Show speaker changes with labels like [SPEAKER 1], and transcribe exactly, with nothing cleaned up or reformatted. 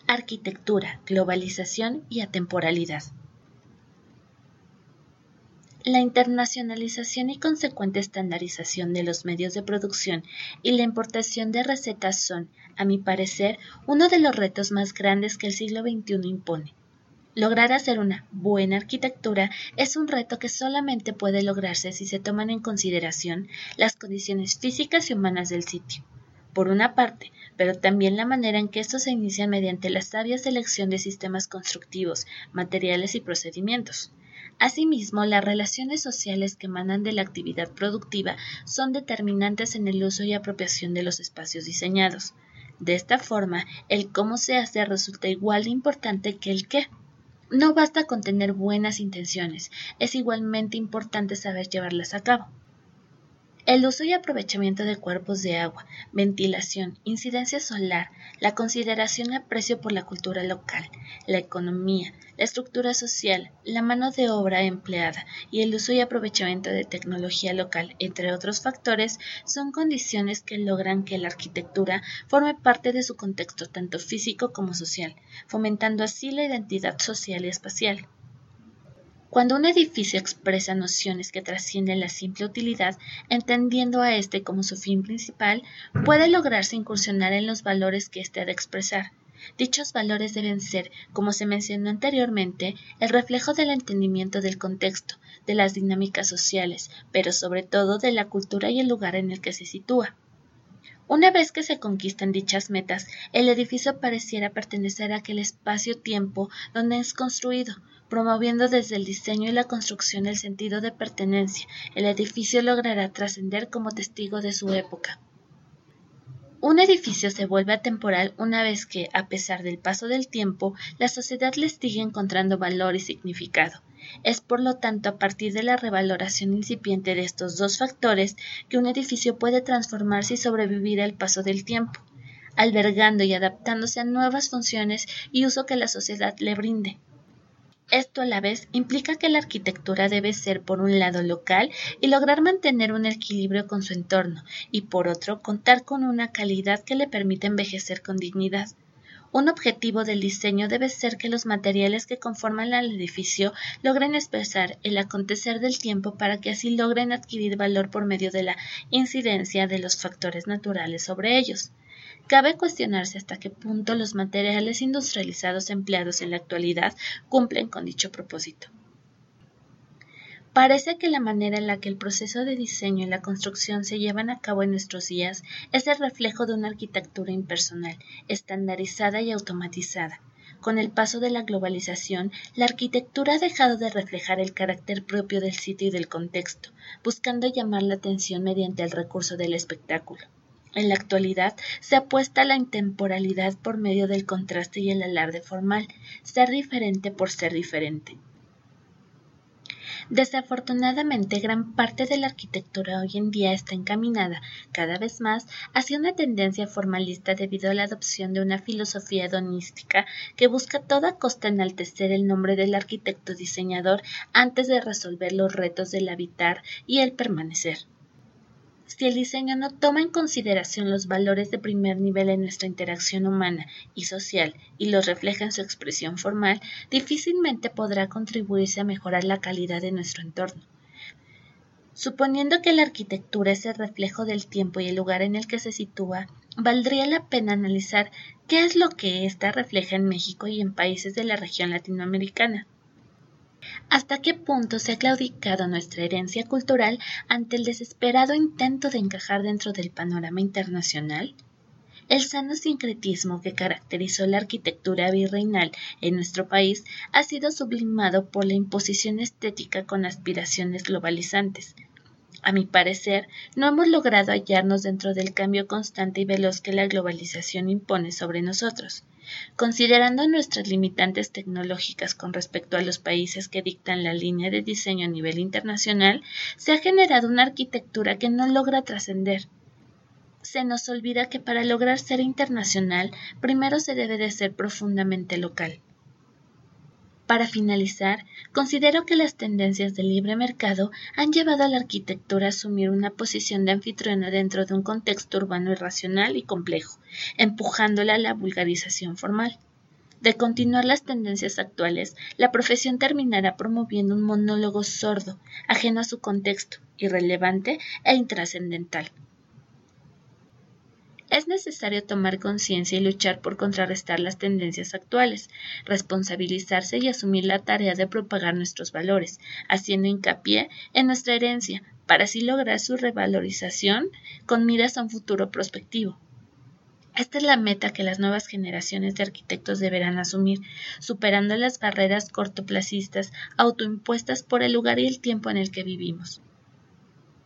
[SPEAKER 1] Arquitectura, globalización y atemporalidad. La internacionalización y consecuente estandarización de los medios de producción y la importación de recetas son, a mi parecer, uno de los retos más grandes que el siglo veintiuno impone. Lograr hacer una buena arquitectura es un reto que solamente puede lograrse si se toman en consideración las condiciones físicas y humanas del sitio, por una parte, pero también la manera en que estos se inician mediante la sabia selección de sistemas constructivos, materiales y procedimientos. Asimismo, las relaciones sociales que emanan de la actividad productiva son determinantes en el uso y apropiación de los espacios diseñados. De esta forma, el cómo se hace resulta igual de importante que el qué. No basta con tener buenas intenciones, es igualmente importante saber llevarlas a cabo. El uso y aprovechamiento de cuerpos de agua, ventilación, incidencia solar, la consideración y aprecio por la cultura local, la economía, la estructura social, la mano de obra empleada y el uso y aprovechamiento de tecnología local, entre otros factores, son condiciones que logran que la arquitectura forme parte de su contexto tanto físico como social, fomentando así la identidad social y espacial. Cuando un edificio expresa nociones que trascienden la simple utilidad, entendiendo a éste como su fin principal, puede lograrse incursionar en los valores que éste ha de expresar. Dichos valores deben ser, como se mencionó anteriormente, el reflejo del entendimiento del contexto, de las dinámicas sociales, pero sobre todo de la cultura y el lugar en el que se sitúa. Una vez que se conquistan dichas metas, el edificio pareciera pertenecer a aquel espacio-tiempo donde es construido, promoviendo desde el diseño y la construcción el sentido de pertenencia. El edificio logrará trascender como testigo de su época. Un edificio se vuelve atemporal una vez que, a pesar del paso del tiempo, la sociedad le sigue encontrando valor y significado. Es por lo tanto a partir de la revaloración incipiente de estos dos factores que un edificio puede transformarse y sobrevivir al paso del tiempo, albergando y adaptándose a nuevas funciones y uso que la sociedad le brinde. Esto a la vez implica que la arquitectura debe ser por un lado local y lograr mantener un equilibrio con su entorno y por otro contar con una calidad que le permita envejecer con dignidad. Un objetivo del diseño debe ser que los materiales que conforman al edificio logren expresar el acontecer del tiempo para que así logren adquirir valor por medio de la incidencia de los factores naturales sobre ellos. Cabe cuestionarse hasta qué punto los materiales industrializados empleados en la actualidad cumplen con dicho propósito. Parece que la manera en la que el proceso de diseño y la construcción se llevan a cabo en nuestros días es el reflejo de una arquitectura impersonal, estandarizada y automatizada. Con el paso de la globalización, la arquitectura ha dejado de reflejar el carácter propio del sitio y del contexto, buscando llamar la atención mediante el recurso del espectáculo. En la actualidad se apuesta a la intemporalidad por medio del contraste y el alarde formal, ser diferente por ser diferente. Desafortunadamente, gran parte de la arquitectura hoy en día está encaminada, cada vez más, hacia una tendencia formalista debido a la adopción de una filosofía hedonística que busca a toda costa enaltecer el nombre del arquitecto diseñador antes de resolver los retos del habitar y el permanecer. Si el diseño no toma en consideración los valores de primer nivel en nuestra interacción humana y social y los refleja en su expresión formal, difícilmente podrá contribuirse a mejorar la calidad de nuestro entorno. Suponiendo que la arquitectura es el reflejo del tiempo y el lugar en el que se sitúa, valdría la pena analizar qué es lo que ésta refleja en México y en países de la región latinoamericana. ¿Hasta qué punto se ha claudicado nuestra herencia cultural ante el desesperado intento de encajar dentro del panorama internacional? El sano sincretismo que caracterizó la arquitectura virreinal en nuestro país ha sido sublimado por la imposición estética con aspiraciones globalizantes. A mi parecer, no hemos logrado hallarnos dentro del cambio constante y veloz que la globalización impone sobre nosotros. Considerando nuestras limitantes tecnológicas con respecto a los países que dictan la línea de diseño a nivel internacional, se ha generado una arquitectura que no logra trascender. Se nos olvida que para lograr ser internacional, primero se debe de ser profundamente local. Para finalizar, considero que las tendencias del libre mercado han llevado a la arquitectura a asumir una posición de anfitriona dentro de un contexto urbano irracional y complejo, empujándola a la vulgarización formal. De continuar las tendencias actuales, la profesión terminará promoviendo un monólogo sordo, ajeno a su contexto, irrelevante e intrascendental. Es necesario tomar conciencia y luchar por contrarrestar las tendencias actuales, responsabilizarse y asumir la tarea de propagar nuestros valores, haciendo hincapié en nuestra herencia, para así lograr su revalorización con miras a un futuro prospectivo. Esta es la meta que las nuevas generaciones de arquitectos deberán asumir, superando las barreras cortoplacistas autoimpuestas por el lugar y el tiempo en el que vivimos.